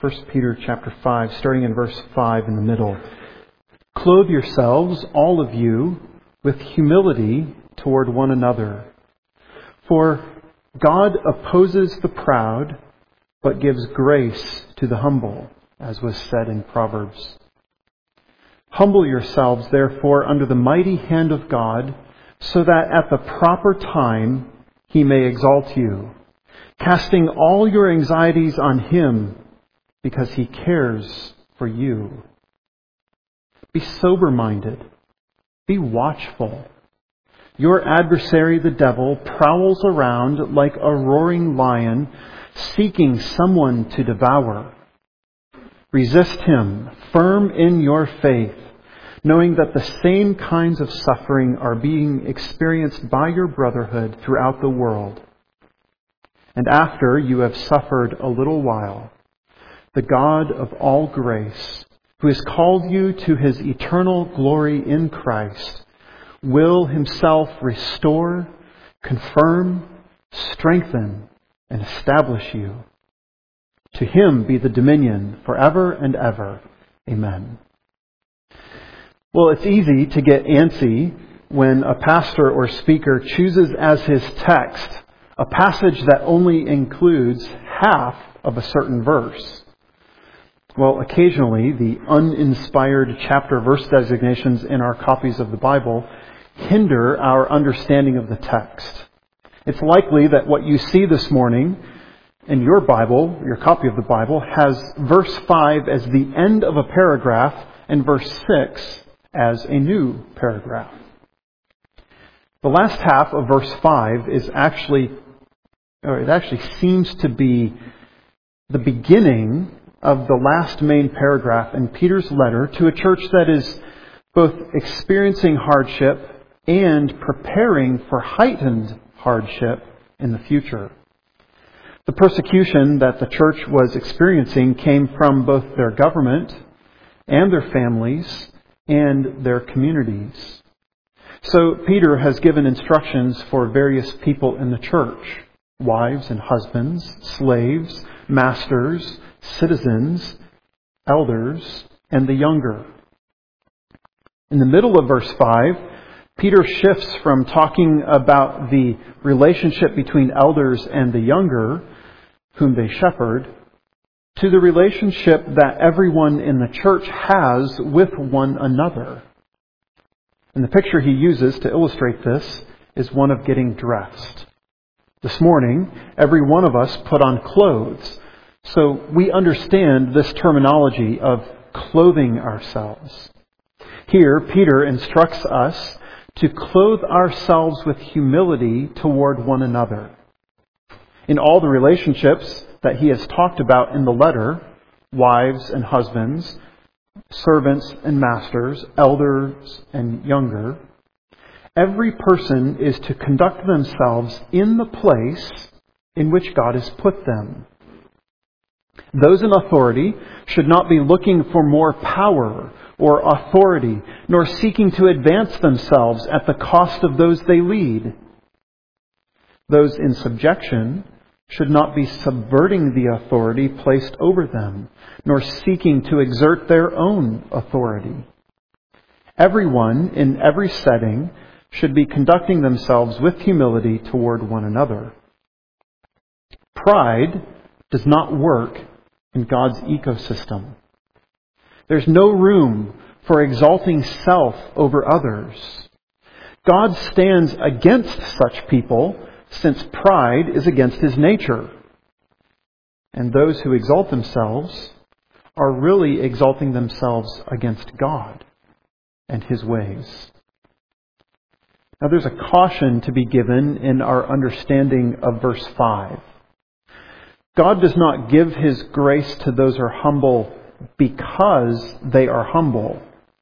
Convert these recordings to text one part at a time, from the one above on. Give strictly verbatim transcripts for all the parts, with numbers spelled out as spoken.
First Peter chapter five, starting in verse five in the middle. Clothe yourselves, all of you, with humility toward one another. For God opposes the proud, but gives grace to the humble, as was said in Proverbs. Humble yourselves, therefore, under the mighty hand of God, so that at the proper time He may exalt you, casting all your anxieties on Him, because He cares for you. Be sober-minded. Be watchful. Your adversary, the devil, prowls around like a roaring lion, seeking someone to devour. Resist him, firm in your faith, knowing that the same kinds of suffering are being experienced by your brotherhood throughout the world. And after you have suffered a little while, the God of all grace, who has called you to His eternal glory in Christ, will Himself restore, confirm, strengthen, and establish you. To Him be the dominion forever and ever. Amen. Well, it's easy to get antsy when a pastor or speaker chooses as his text a passage that only includes half of a certain verse. Well, occasionally the uninspired chapter verse designations in our copies of the Bible hinder our understanding of the text. It's likely that what you see this morning in your Bible, your copy of the Bible, has verse five as the end of a paragraph and verse six as a new paragraph. The last half of verse five is actually, or it actually seems to be the beginning of the last main paragraph in Peter's letter to a church that is both experiencing hardship and preparing for heightened hardship in the future. The persecution that the church was experiencing came from both their government and their families and their communities. So Peter has given instructions for various people in the church: wives and husbands, slaves, masters, citizens, elders, and the younger. In the middle of verse five, Peter shifts from talking about the relationship between elders and the younger, whom they shepherd, to the relationship that everyone in the church has with one another. And the picture he uses to illustrate this is one of getting dressed. This morning, every one of us put on clothes. So we understand this terminology of clothing ourselves. Here, Peter instructs us to clothe ourselves with humility toward one another. In all the relationships that he has talked about in the letter, wives and husbands, servants and masters, elders and younger, every person is to conduct themselves in the place in which God has put them. Those in authority should not be looking for more power or authority, nor seeking to advance themselves at the cost of those they lead. Those in subjection should not be subverting the authority placed over them, nor seeking to exert their own authority. Everyone in every setting should be conducting themselves with humility toward one another. Pride does not work in God's ecosystem. There's no room for exalting self over others. God stands against such people, since pride is against His nature. And those who exalt themselves are really exalting themselves against God and His ways. Now there's a caution to be given in our understanding of verse five. God does not give His grace to those who are humble because they are humble.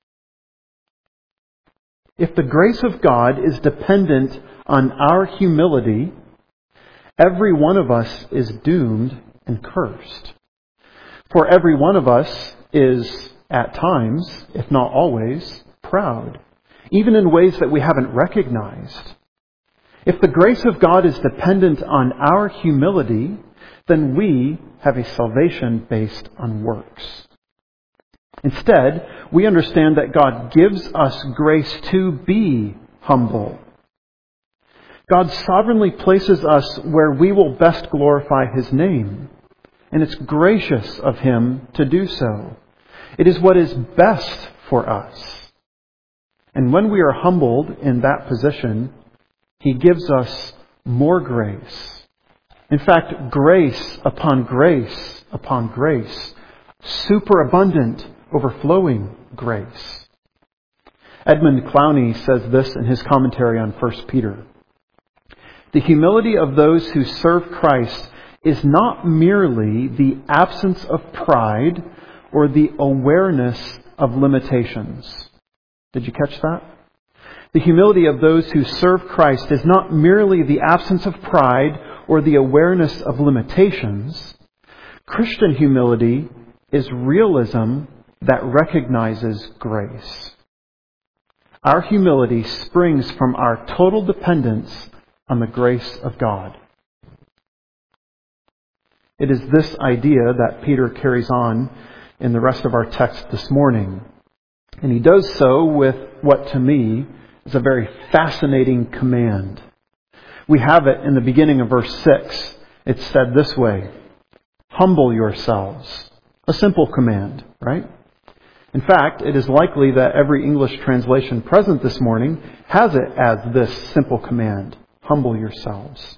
If the grace of God is dependent on our humility, every one of us is doomed and cursed. For every one of us is, at times, if not always, proud, even in ways that we haven't recognized. If the grace of God is dependent on our humility, then we have a salvation based on works. Instead, we understand that God gives us grace to be humble. God sovereignly places us where we will best glorify His name, and it's gracious of Him to do so. It is what is best for us. And when we are humbled in that position, He gives us more grace. In fact, grace upon grace upon grace. Superabundant, overflowing grace. Edmund Clowney says this in his commentary on First Peter. The humility of those who serve Christ is not merely the absence of pride or the awareness of limitations. Did you catch that? The humility of those who serve Christ is not merely the absence of pride or the awareness of limitations. Christian humility is realism that recognizes grace. Our humility springs from our total dependence on the grace of God. It is this idea that Peter carries on in the rest of our text this morning. And he does so with what to me is a very fascinating command. We have it in the beginning of verse six. It's said this way, humble yourselves. A simple command, right? In fact, it is likely that every English translation present this morning has it as this simple command, humble yourselves.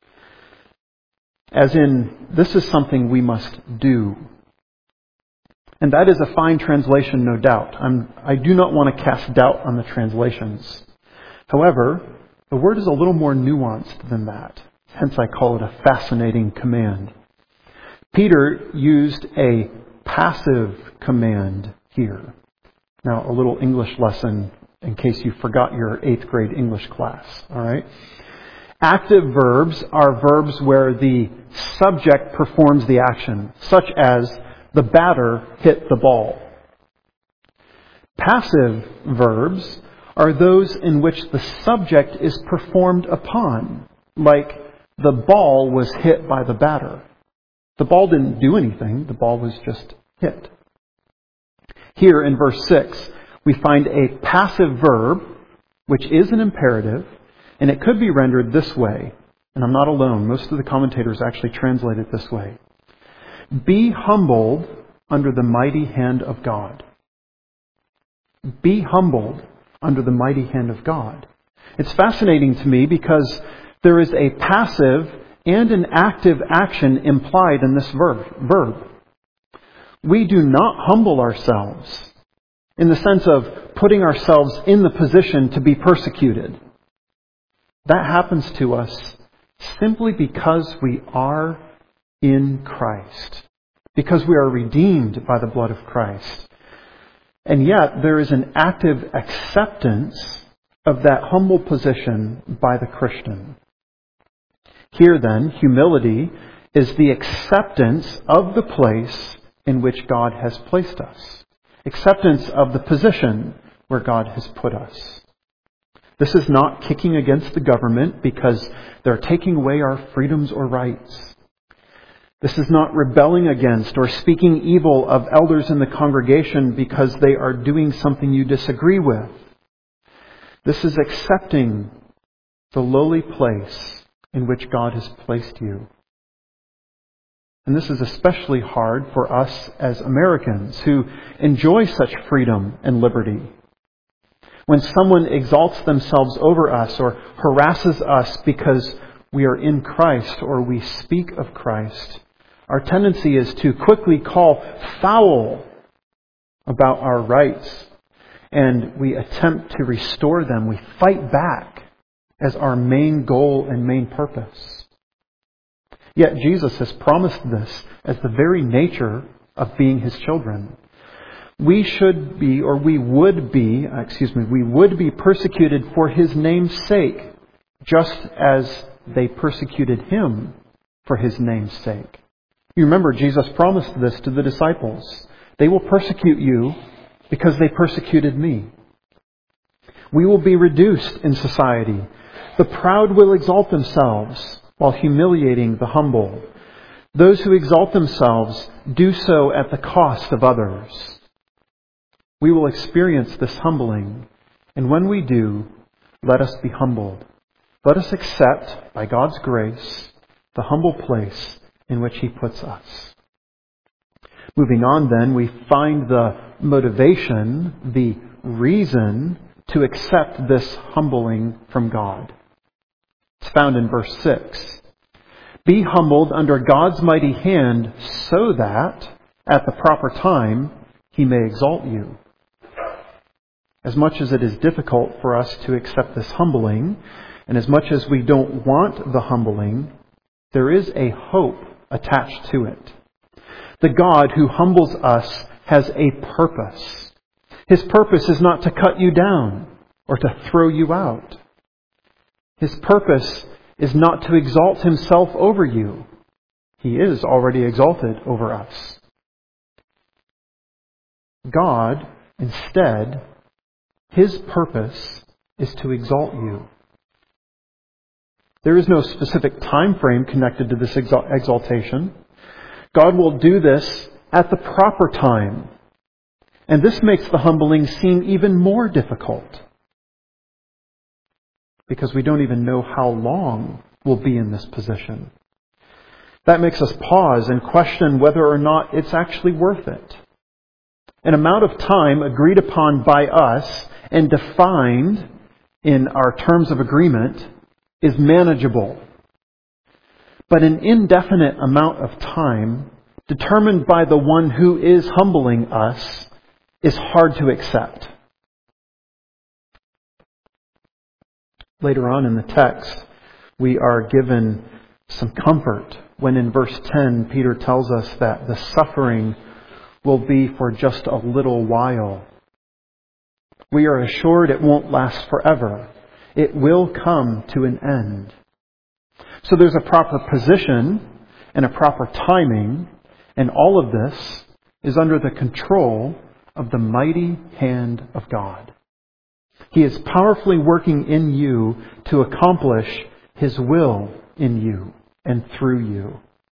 As in, this is something we must do. And that is a fine translation, no doubt. I'm, I do not want to cast doubt on the translations. However, the word is a little more nuanced than that. Hence I call it a fascinating command. Peter used a passive command here. Now, a little English lesson in case you forgot your eighth grade English class. All right? Active verbs are verbs where the subject performs the action, such as the batter hit the ball. Passive verbs are those in which the subject is performed upon, like the ball was hit by the batter. The ball didn't do anything, the ball was just hit. Here in verse six, we find a passive verb, which is an imperative, and it could be rendered this way. And I'm not alone. Most of the commentators actually translate it this way. Be humbled under the mighty hand of God. Be humbled under the mighty hand of God. It's fascinating to me because there is a passive and an active action implied in this verb. We do not humble ourselves in the sense of putting ourselves in the position to be persecuted. That happens to us simply because we are in Christ, because we are redeemed by the blood of Christ. And yet there is an active acceptance of that humble position by the Christian. Here then, humility is the acceptance of the place in which God has placed us. Acceptance of the position where God has put us. This is not kicking against the government because they're taking away our freedoms or rights. This is not rebelling against or speaking evil of elders in the congregation because they are doing something you disagree with. This is accepting the lowly place in which God has placed you. And this is especially hard for us as Americans who enjoy such freedom and liberty. When someone exalts themselves over us or harasses us because we are in Christ or we speak of Christ, our tendency is to quickly call foul about our rights, and we attempt to restore them. We fight back as our main goal and main purpose. Yet Jesus has promised this as the very nature of being His children. We should be, or we would be, excuse me, we would be persecuted for His name's sake, just as they persecuted Him for His name's sake. You remember Jesus promised this to the disciples. They will persecute you because they persecuted me. We will be reduced in society. The proud will exalt themselves while humiliating the humble. Those who exalt themselves do so at the cost of others. We will experience this humbling, and when we do, let us be humbled. Let us accept, by God's grace, the humble place in which He puts us. Moving on then, we find the motivation, the reason to accept this humbling from God. It's found in verse six. Be humbled under God's mighty hand so that, at the proper time, He may exalt you. As much as it is difficult for us to accept this humbling, and as much as we don't want the humbling, there is a hope attached to it. The God who humbles us has a purpose. His purpose is not to cut you down or to throw you out. His purpose is not to exalt Himself over you. He is already exalted over us. God, instead, His purpose is to exalt you. There is no specific time frame connected to this exaltation. God will do this at the proper time. And this makes the humbling seem even more difficult, because we don't even know how long we'll be in this position. That makes us pause and question whether or not it's actually worth it. An amount of time agreed upon by us and defined in our terms of agreement is manageable. But an indefinite amount of time determined by the one who is humbling us is hard to accept. Later on in the text, we are given some comfort when in verse ten, Peter tells us that the suffering will be for just a little while. We are assured it won't last forever. It will come to an end. So there's a proper position and a proper timing, and all of this is under the control of the mighty hand of God. He is powerfully working in you to accomplish His will in you and through you.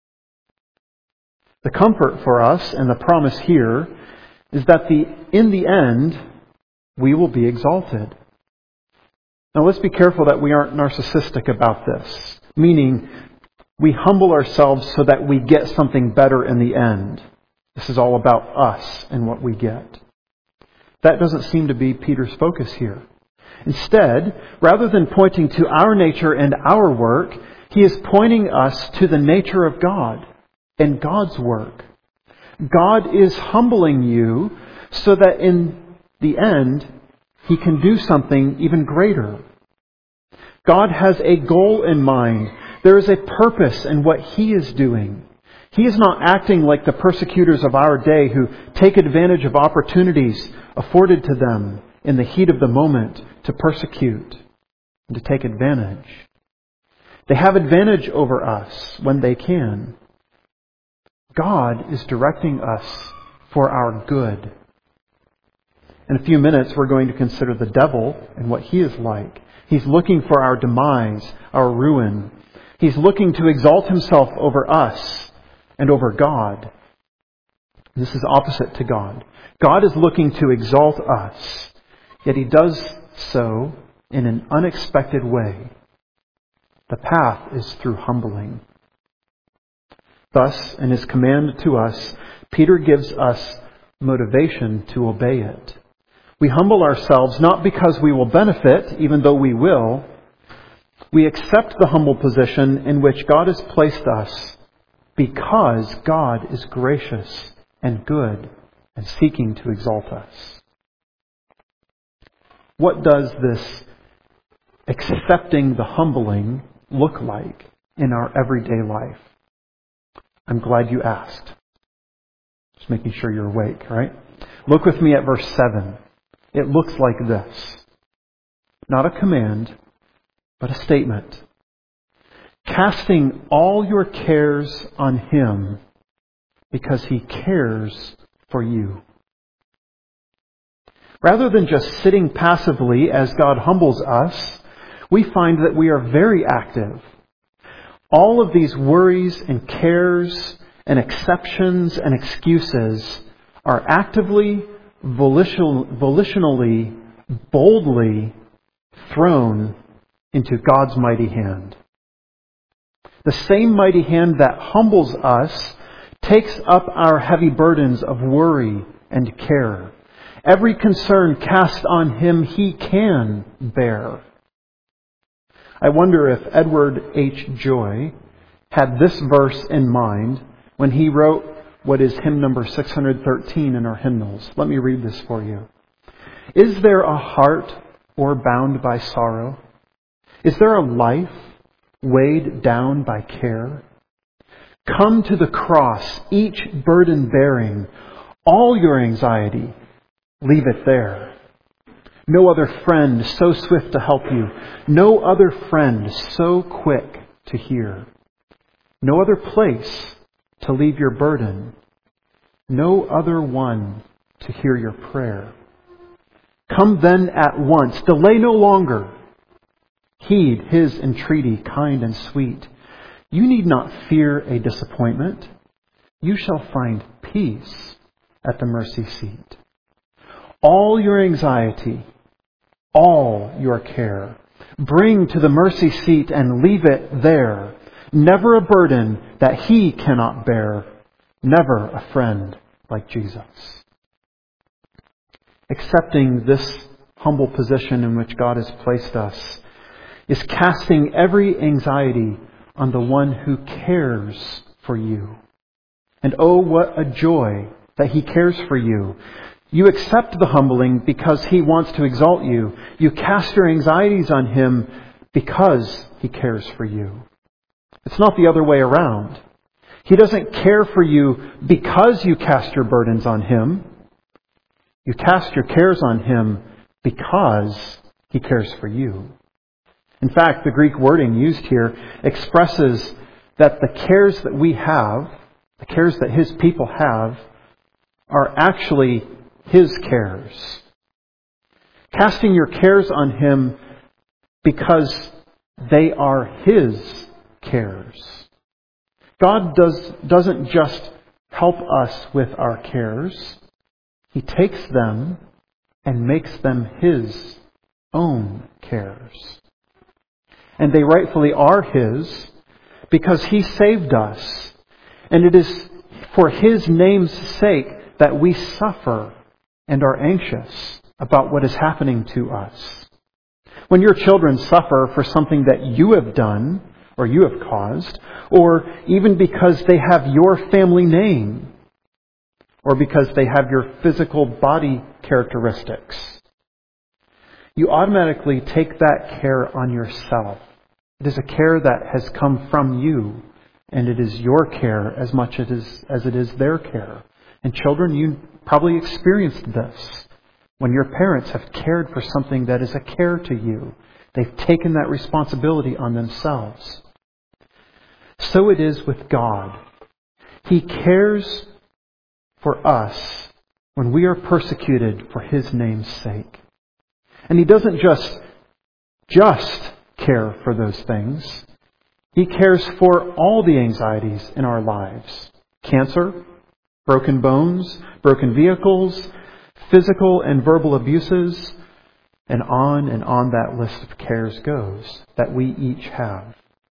The comfort for us and the promise here is that the in the end, we will be exalted. Now let's be careful that we aren't narcissistic about this, meaning we humble ourselves so that we get something better in the end. This is all about us and what we get. That doesn't seem to be Peter's focus here. Instead, rather than pointing to our nature and our work, he is pointing us to the nature of God and God's work. God is humbling you so that in the end, He can do something even greater. God has a goal in mind. There is a purpose in what He is doing. He is not acting like the persecutors of our day who take advantage of opportunities afforded to them in the heat of the moment to persecute and to take advantage. They have advantage over us when they can. God is directing us for our good. In a few minutes, we're going to consider the devil and what he is like. He's looking for our demise, our ruin. He's looking to exalt himself over us and over God. This is opposite to God. God is looking to exalt us, yet He does so in an unexpected way. The path is through humbling. Thus, in his command to us, Peter gives us motivation to obey it. We humble ourselves not because we will benefit, even though we will. We accept the humble position in which God has placed us because God is gracious and good and seeking to exalt us. What does this accepting the humbling look like in our everyday life? I'm glad you asked. Just making sure you're awake, right? Look with me at verse seven. It looks like this. Not a command, but a statement. Casting all your cares on Him because He cares for you. Rather than just sitting passively as God humbles us, we find that we are very active. All of these worries and cares and exceptions and excuses are actively, volitional, volitionally, boldly thrown into God's mighty hand. The same mighty hand that humbles us takes up our heavy burdens of worry and care. Every concern cast on Him He can bear. I wonder if Edward H. Joy had this verse in mind when he wrote what is hymn number six hundred thirteen in our hymnals. Let me read this for you. Is there a heart o'erbound by sorrow? Is there a life weighed down by care? Come to the cross, each burden bearing, all your anxiety, leave it there. No other friend so swift to help you, no other friend so quick to hear, no other place to leave your burden, no other one to hear your prayer. Come then at once, delay no longer. Heed His entreaty, kind and sweet. You need not fear a disappointment. You shall find peace at the mercy seat. All your anxiety, all your care, bring to the mercy seat and leave it there. Never a burden that He cannot bear. Never a friend like Jesus. Accepting this humble position in which God has placed us is casting every anxiety on the one who cares for you. And oh, what a joy that He cares for you. You accept the humbling because He wants to exalt you. You cast your anxieties on Him because He cares for you. It's not the other way around. He doesn't care for you because you cast your burdens on Him. You cast your cares on Him because He cares for you. In fact, the Greek wording used here expresses that the cares that we have, the cares that His people have, are actually His cares. Casting your cares on Him because they are His cares. God does, doesn't just help us with our cares. He takes them and makes them His own cares. And they rightfully are His because He saved us. And it is for His name's sake that we suffer and are anxious about what is happening to us. When your children suffer for something that you have done or you have caused, or even because they have your family name, or because they have your physical body characteristics, you automatically take that care on yourself. It is a care that has come from you, and it is your care as much as it is, as it is their care. And children, you probably experienced this when your parents have cared for something that is a care to you. They've taken that responsibility on themselves. So it is with God. He cares for us when we are persecuted for His name's sake. And He doesn't just, just care for those things. He cares for all the anxieties in our lives. Cancer, broken bones, broken vehicles, physical and verbal abuses, and on and on that list of cares goes that we each have.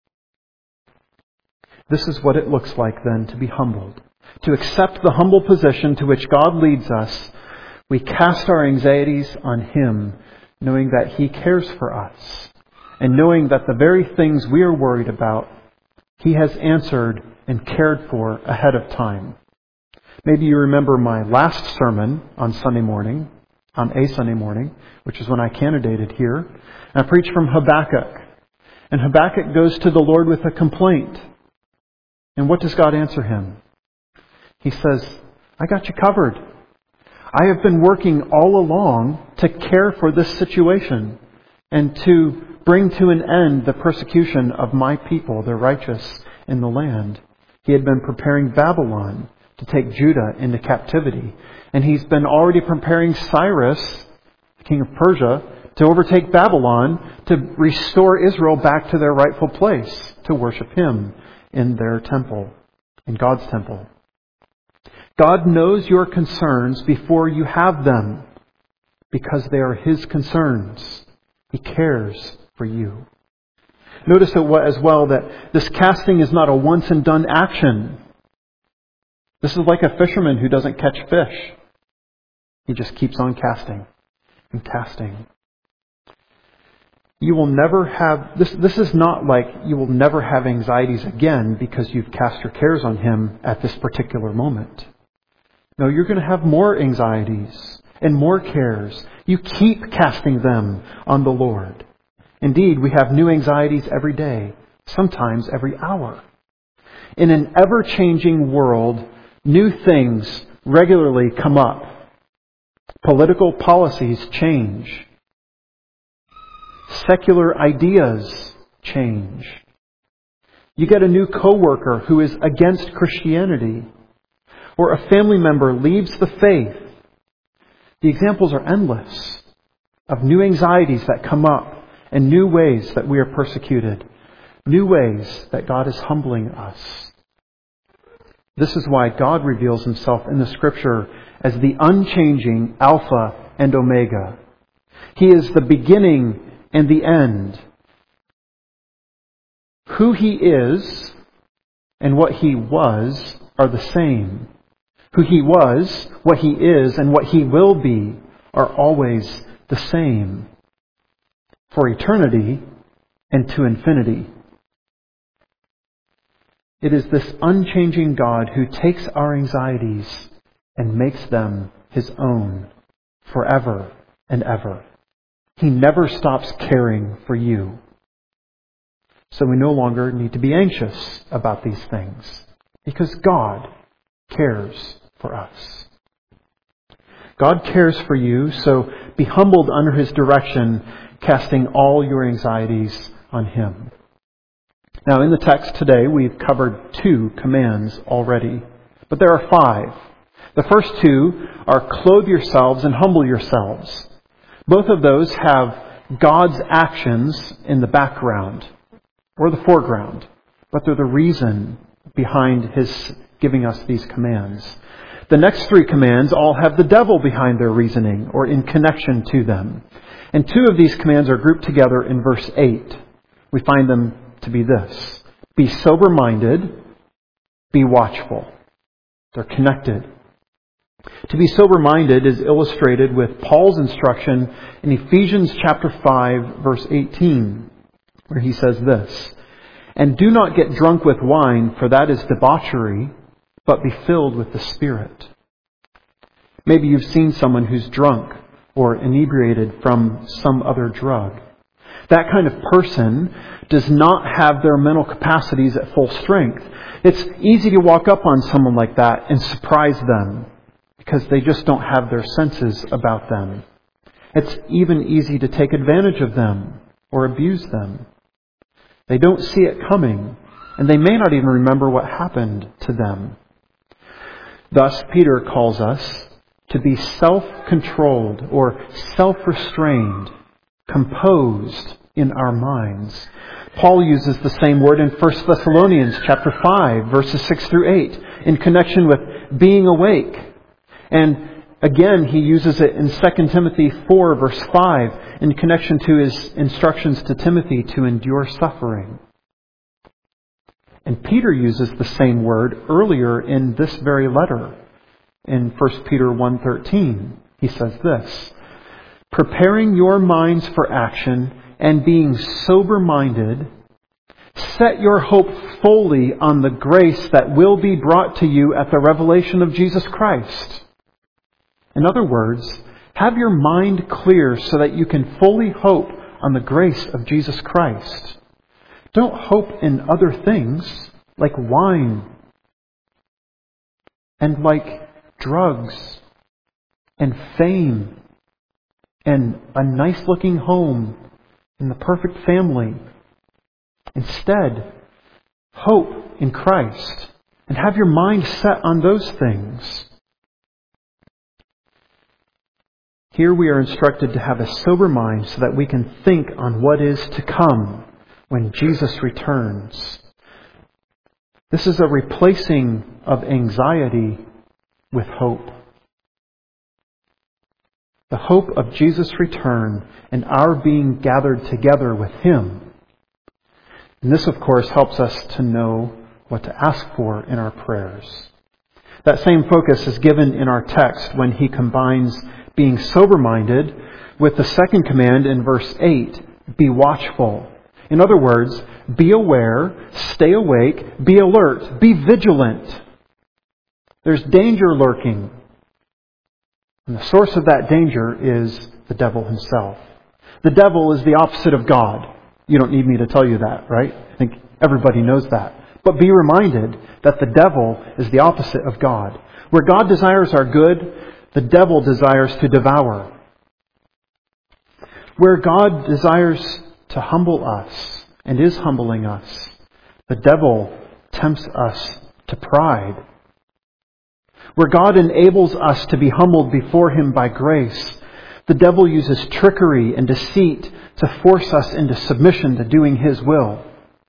This is what it looks like then to be humbled. To accept the humble position to which God leads us, we cast our anxieties on Him, knowing that He cares for us, and knowing that the very things we are worried about, He has answered and cared for ahead of time. Maybe you remember my last sermon on Sunday morning, on a Sunday morning, which is when I candidated here. And I preached from Habakkuk. And Habakkuk goes to the Lord with a complaint. And what does God answer him? He says, I got you covered. I have been working all along to care for this situation and to bring to an end the persecution of my people, the righteous in the land. He had been preparing Babylon to take Judah into captivity. And He's been already preparing Cyrus, the king of Persia, to overtake Babylon, to restore Israel back to their rightful place, to worship Him in their temple, in God's temple. God knows your concerns before you have them, because they are His concerns. He cares for you. Notice as well that this casting is not a once and done action. This is like a fisherman who doesn't catch fish. He just keeps on casting and casting. You will never have, this, this is not like you will never have anxieties again because you've cast your cares on Him at this particular moment. No, you're going to have more anxieties and more cares. You keep casting them on the Lord. Indeed, we have new anxieties every day, sometimes every hour. In an ever-changing world, new things regularly come up. Political policies change. Secular ideas change. You get a new coworker who is against Christianity, or a family member leaves the faith. The examples are endless of new anxieties that come up and new ways that we are persecuted, new ways that God is humbling us. This is why God reveals Himself in the Scripture as the unchanging Alpha and Omega. He is the beginning and the end. Who He is and what He was are the same. Who He was, what He is, and what He will be are always the same. For eternity and to infinity. It is this unchanging God who takes our anxieties and makes them His own forever and ever. He never stops caring for you. So we no longer need to be anxious about these things because God cares for us. God cares for you, so be humbled under His direction, casting all your anxieties on Him. Now, in the text today, we've covered two commands already, but there are five. The first two are clothe yourselves and humble yourselves. Both of those have God's actions in the background or the foreground, but they're the reason behind His giving us these commands. The next three commands all have the devil behind their reasoning or in connection to them. And two of these commands are grouped together in verse eight. We find them to be this: be sober-minded, be watchful. They're connected. To be sober-minded is illustrated with Paul's instruction in Ephesians chapter five, verse eighteen, where he says this: and do not get drunk with wine, for that is debauchery, but be filled with the Spirit. Maybe you've seen someone who's drunk or inebriated from some other drug. That kind of person does not have their mental capacities at full strength. It's easy to walk up on someone like that and surprise them because they just don't have their senses about them. It's even easy to take advantage of them or abuse them. They don't see it coming, and they may not even remember what happened to them. Thus, Peter calls us to be self-controlled or self-restrained, composed in our minds. Paul uses the same word in First Thessalonians chapter five, verses six through eight, in connection with being awake. And again, he uses it in Second Timothy four, verse five, in connection to his instructions to Timothy to endure suffering. And Peter uses the same word earlier in this very letter. In First Peter one thirteen, he says this: preparing your minds for action and being sober-minded, set your hope fully on the grace that will be brought to you at the revelation of Jesus Christ. In other words, have your mind clear so that you can fully hope on the grace of Jesus Christ. Don't hope in other things like wine and like drugs and fame and a nice-looking home and the perfect family. Instead, hope in Christ and have your mind set on those things. Here we are instructed to have a sober mind so that we can think on what is to come when Jesus returns. This is a replacing of anxiety with hope. The hope of Jesus' return and our being gathered together with Him. And this, of course, helps us to know what to ask for in our prayers. That same focus is given in our text when he combines being sober-minded with the second command in verse eight, be watchful. In other words, be aware, stay awake, be alert, be vigilant. There's danger lurking. And the source of that danger is the devil himself. The devil is the opposite of God. You don't need me to tell you that, right? I think everybody knows that. But be reminded that the devil is the opposite of God. Where God desires our good, the devil desires to devour. Where God desires to humble us and is humbling us, the devil tempts us to pride. Where God enables us to be humbled before Him by grace, the devil uses trickery and deceit to force us into submission to doing His will.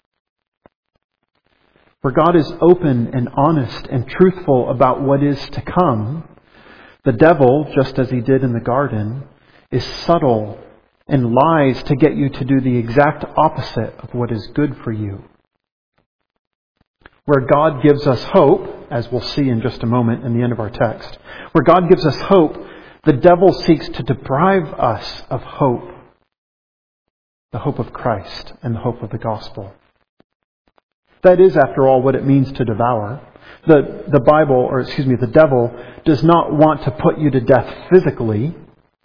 Where God is open and honest and truthful about what is to come, the devil, just as he did in the garden, is subtle and lies to get you to do the exact opposite of what is good for you. Where God gives us hope, as we'll see in just a moment in the end of our text, where God gives us hope, the devil seeks to deprive us of hope, the hope of Christ and the hope of the gospel. That is, after all, what it means to devour. The, the Bible, or excuse me, the devil does not want to put you to death physically.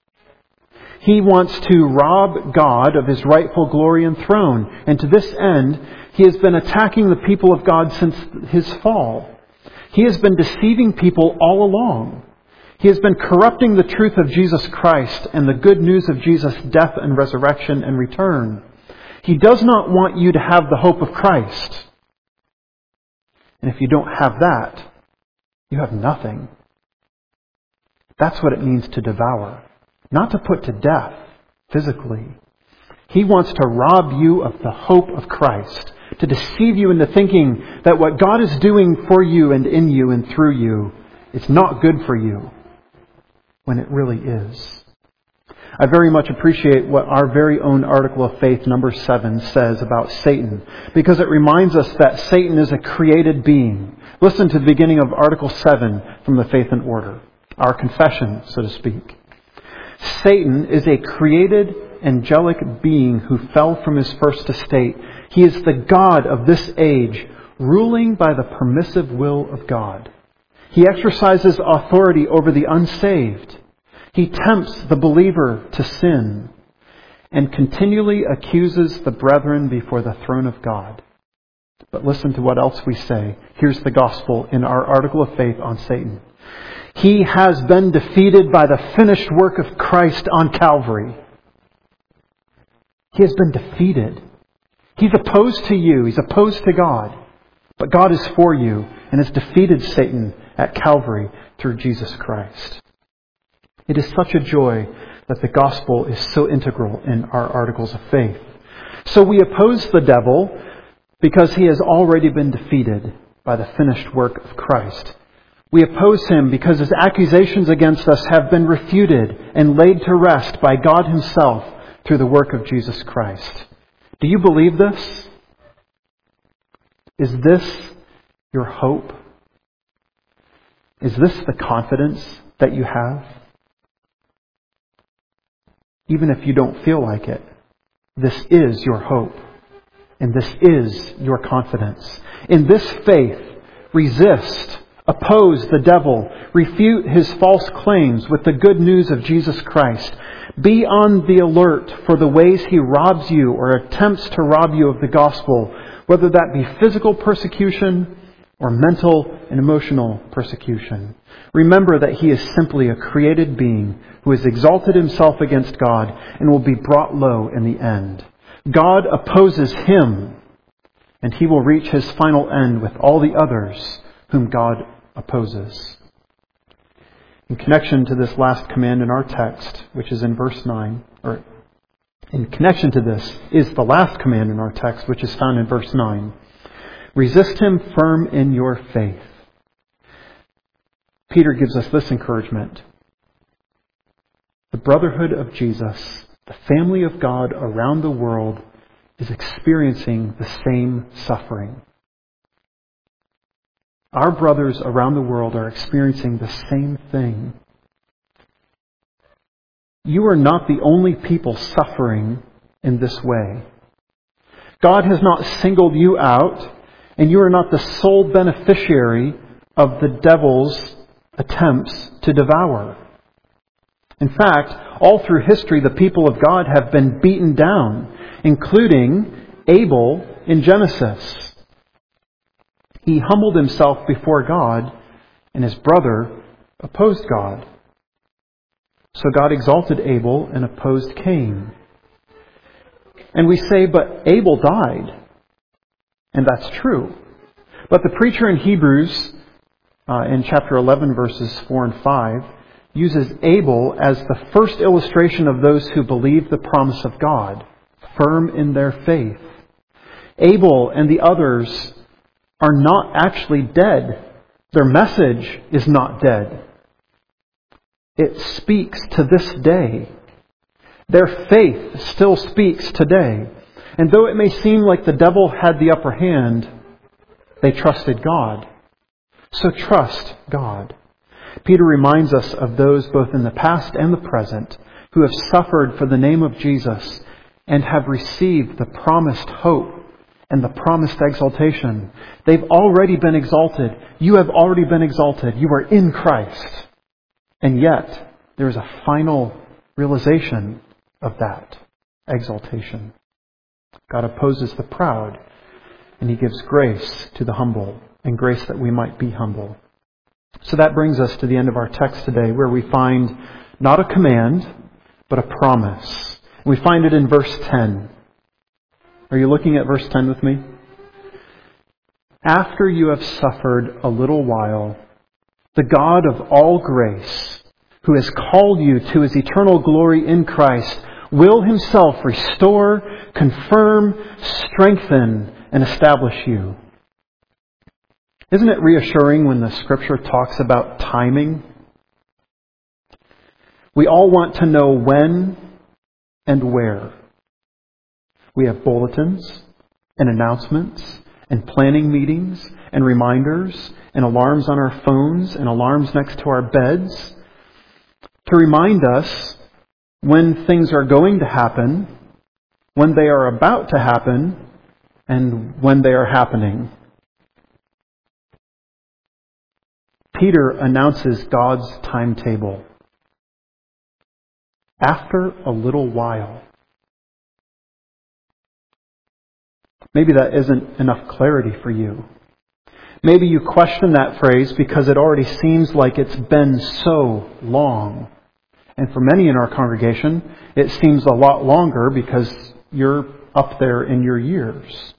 He wants to rob God of His rightful glory and throne. And to this end, he has been attacking the people of God since his fall. He has been deceiving people all along. He has been corrupting the truth of Jesus Christ and the good news of Jesus' death and resurrection and return. He does not want you to have the hope of Christ. And if you don't have that, you have nothing. That's what it means to devour. Not to put to death physically. He wants to rob you of the hope of Christ. To deceive you into thinking that what God is doing for you and in you and through you is not good for you, when it really is. I very much appreciate what our very own Article of Faith, number seven, says about Satan, because it reminds us that Satan is a created being. Listen to the beginning of Article seven from the Faith and Order, our confession, so to speak. Satan is a created angelic being who fell from his first estate. He is the God of this age, ruling by the permissive will of God. He exercises authority over the unsaved. He tempts the believer to sin and continually accuses the brethren before the throne of God. But listen to what else we say. Here's the gospel in our article of faith on Satan. He has been defeated by the finished work of Christ on Calvary. He has been defeated. He's opposed to you. He's opposed to God. But God is for you and has defeated Satan at Calvary through Jesus Christ. It is such a joy that the gospel is so integral in our articles of faith. So we oppose the devil because he has already been defeated by the finished work of Christ. We oppose him because his accusations against us have been refuted and laid to rest by God Himself through the work of Jesus Christ. Do you believe this? Is this your hope? Is this the confidence that you have? Even if you don't feel like it, this is your hope. And this is your confidence. In this faith, resist, oppose the devil, refute his false claims with the good news of Jesus Christ. Be on the alert for the ways he robs you or attempts to rob you of the gospel, whether that be physical persecution or mental and emotional persecution. Remember that he is simply a created being who has exalted himself against God and will be brought low in the end. God opposes him, and he will reach his final end with all the others whom God opposes. In connection to this last command in our text, which is in verse nine, or in connection to this is the last command in our text, which is found in verse nine. Resist him firm in your faith. Peter gives us this encouragement. The brotherhood of Jesus, the family of God around the world, is experiencing the same suffering. Our brothers around the world are experiencing the same thing. You are not the only people suffering in this way. God has not singled you out, and you are not the sole beneficiary of the devil's attempts to devour. In fact, all through history, the people of God have been beaten down, including Abel in Genesis. He humbled himself before God, and his brother opposed God. So God exalted Abel and opposed Cain. And we say, but Abel died. And that's true. But the preacher in Hebrews, uh, in chapter eleven, verses four and five, uses Abel as the first illustration of those who believe the promise of God, firm in their faith. Abel and the others are not actually dead. Their message is not dead. It speaks to this day. Their faith still speaks today. And though it may seem like the devil had the upper hand, they trusted God. So trust God. Peter reminds us of those both in the past and the present who have suffered for the name of Jesus and have received the promised hope and the promised exaltation. They've already been exalted. You have already been exalted. You are in Christ. And yet, there is a final realization of that exaltation. God opposes the proud, and He gives grace to the humble, and grace that we might be humble. So that brings us to the end of our text today, where we find not a command, but a promise. We find it in verse ten. Are you looking at verse ten with me? After you have suffered a little while, the God of all grace, who has called you to His eternal glory in Christ, will Himself restore, confirm, strengthen, and establish you. Isn't it reassuring when the Scripture talks about timing? We all want to know when and where. We have bulletins and announcements and planning meetings and reminders and alarms on our phones and alarms next to our beds to remind us when things are going to happen, when they are about to happen, and when they are happening. Peter announces God's timetable. After a little while. Maybe that isn't enough clarity for you. Maybe you question that phrase because it already seems like it's been so long. And for many in our congregation, it seems a lot longer because you're up there in your years.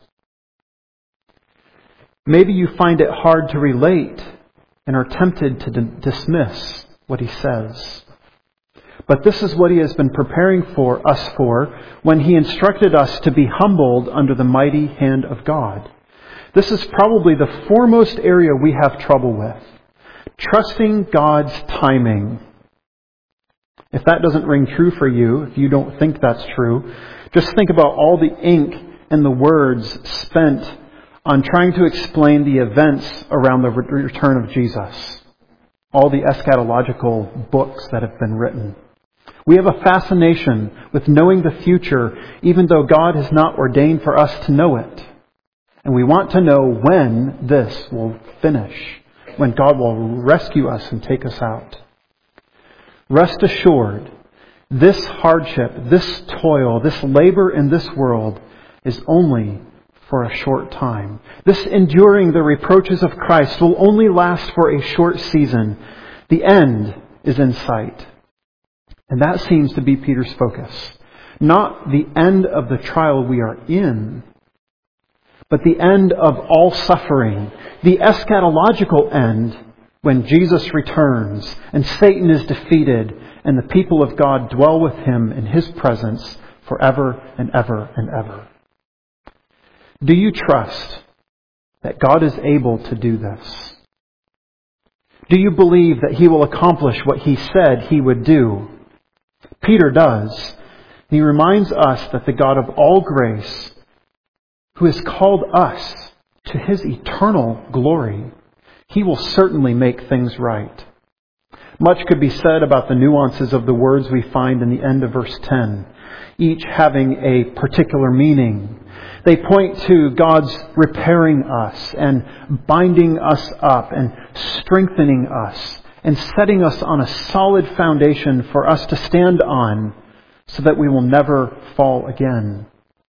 Maybe you find it hard to relate and are tempted to d- dismiss what He says. But this is what He has been preparing for us for when He instructed us to be humbled under the mighty hand of God. This is probably the foremost area we have trouble with. Trusting God's timing. If that doesn't ring true for you, if you don't think that's true, just think about all the ink and the words spent on trying to explain the events around the return of Jesus. All the eschatological books that have been written. We have a fascination with knowing the future, even though God has not ordained for us to know it. And we want to know when this will finish, when God will rescue us and take us out. Rest assured, this hardship, this toil, this labor in this world is only for a short time. This enduring the reproaches of Christ will only last for a short season. The end is in sight. And that seems to be Peter's focus. Not the end of the trial we are in, but the end of all suffering. The eschatological end when Jesus returns and Satan is defeated and the people of God dwell with Him in His presence forever and ever and ever. Do you trust that God is able to do this? Do you believe that He will accomplish what He said He would do? Peter does. He reminds us that the God of all grace, who has called us to His eternal glory, He will certainly make things right. Much could be said about the nuances of the words we find in the end of verse ten, each having a particular meaning. They point to God's repairing us and binding us up and strengthening us and setting us on a solid foundation for us to stand on so that we will never fall again.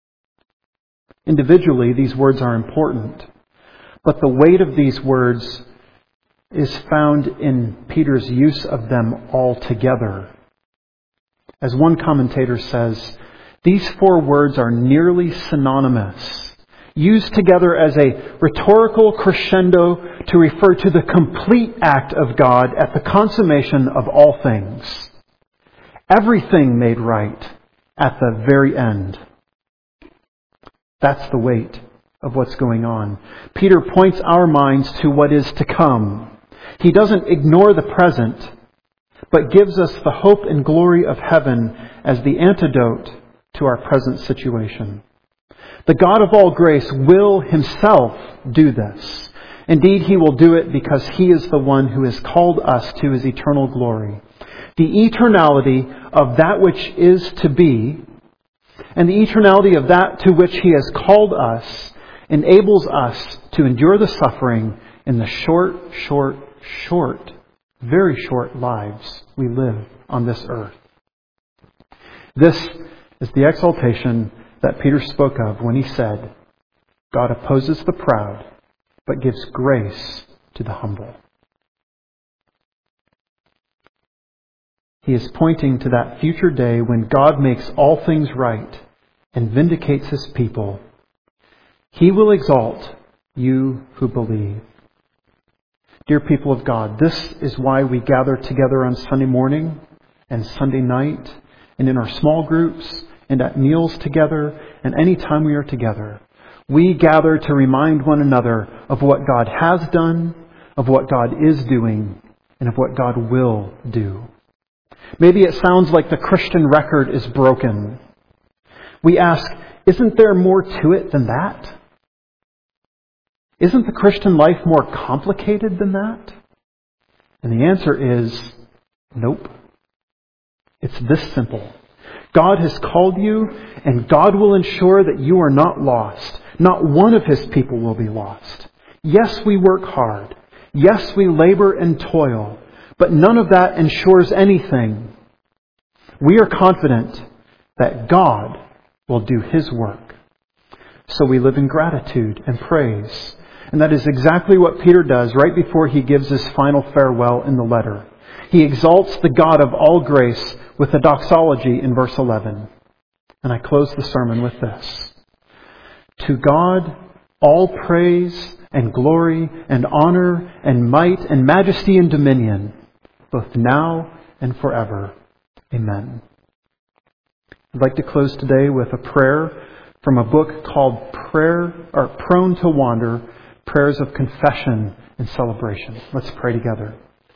Individually, these words are important, but the weight of these words is found in Peter's use of them all together. As one commentator says, these four words are nearly synonymous, used together as a rhetorical crescendo to refer to the complete act of God at the consummation of all things. Everything made right at the very end. That's the weight of what's going on. Peter points our minds to what is to come. He doesn't ignore the present, but gives us the hope and glory of heaven as the antidote to our present situation. The God of all grace will Himself do this. Indeed, He will do it because He is the one who has called us to His eternal glory. The eternality of that which is to be, and the eternality of that to which He has called us, enables us to endure the suffering in the short, short, short, very short lives we live on this earth. This is the exaltation that Peter spoke of when he said, God opposes the proud, but gives grace to the humble. He is pointing to that future day when God makes all things right and vindicates His people. He will exalt you who believe. Dear people of God, this is why we gather together on Sunday morning and Sunday night and in our small groups and at meals together and any time we are together. We gather to remind one another of what God has done, of what God is doing, and of what God will do. Maybe it sounds like the Christian record is broken. We ask, isn't there more to it than that? Isn't the Christian life more complicated than that? And the answer is, nope. It's this simple. God has called you, and God will ensure that you are not lost. Not one of His people will be lost. Yes, we work hard. Yes, we labor and toil. But none of that ensures anything. We are confident that God will do His work. So we live in gratitude and praise. And that is exactly what Peter does right before he gives his final farewell in the letter. He exalts the God of all grace with a doxology in verse eleven. And I close the sermon with this. To God, all praise and glory and honor and might and majesty and dominion, both now and forever. Amen. I'd like to close today with a prayer from a book called Prayer or Prone to Wander, Prayers of Confession and Celebration. Let's pray together.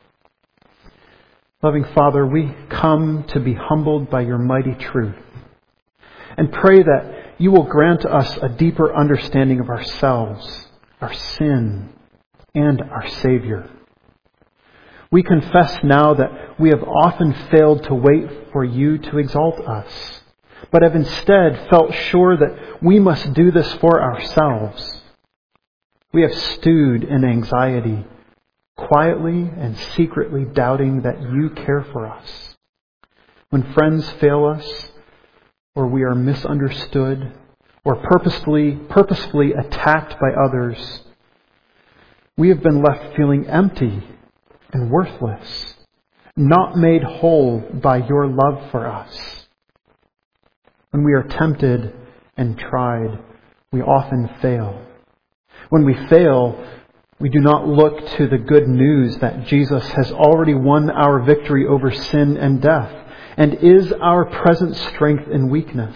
Loving Father, we come to be humbled by your mighty truth and pray that you will grant us a deeper understanding of ourselves, our sin, and our Savior. We confess now that we have often failed to wait for you to exalt us, but have instead felt sure that we must do this for ourselves. We have stewed in anxiety, quietly and secretly doubting that you care for us. When friends fail us, or we are misunderstood, or purposefully, purposefully attacked by others, we have been left feeling empty and worthless, not made whole by your love for us. When we are tempted and tried, we often fail. When we fail, We do not look to the good news that Jesus has already won our victory over sin and death and is our present strength in weakness.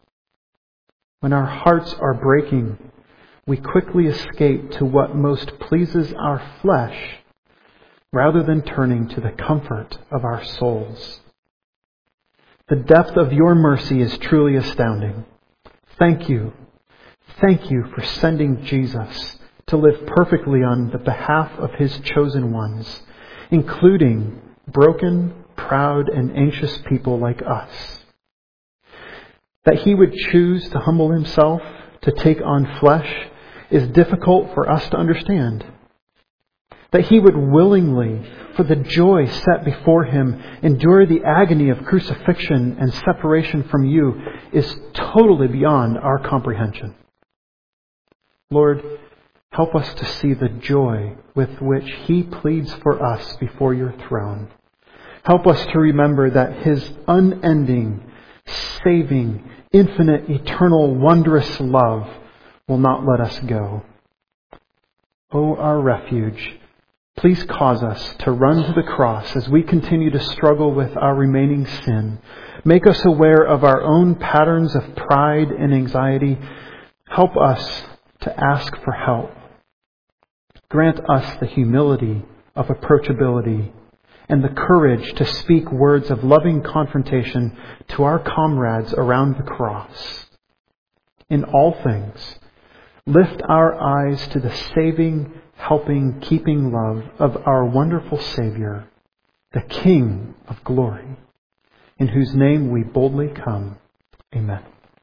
When our hearts are breaking, we quickly escape to what most pleases our flesh rather than turning to the comfort of our souls. The depth of your mercy is truly astounding. Thank you. Thank you for sending Jesus to live perfectly on the behalf of His chosen ones, including broken, proud, and anxious people like us. That He would choose to humble Himself, to take on flesh, is difficult for us to understand. That He would willingly, for the joy set before Him, endure the agony of crucifixion and separation from you is totally beyond our comprehension. Lord, help us to see the joy with which He pleads for us before your throne. Help us to remember that His unending, saving, infinite, eternal, wondrous love will not let us go. O our refuge, please cause us to run to the cross as we continue to struggle with our remaining sin. Make us aware of our own patterns of pride and anxiety. Help us to ask for help. Grant us the humility of approachability and the courage to speak words of loving confrontation to our comrades around the cross. In all things, lift our eyes to the saving, helping, keeping love of our wonderful Savior, the King of glory, in whose name we boldly come. Amen.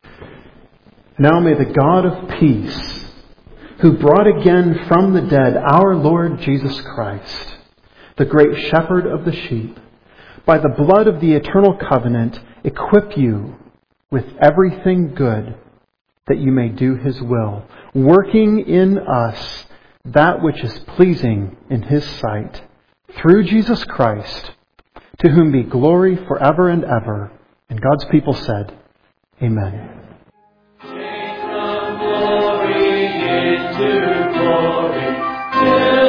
Now may the God of peace, who brought again from the dead our Lord Jesus Christ, the great shepherd of the sheep, by the blood of the eternal covenant, equip you with everything good that you may do His will, working in us that which is pleasing in His sight, through Jesus Christ, to whom be glory forever and ever. And God's people said, Amen. Take from glory into glory.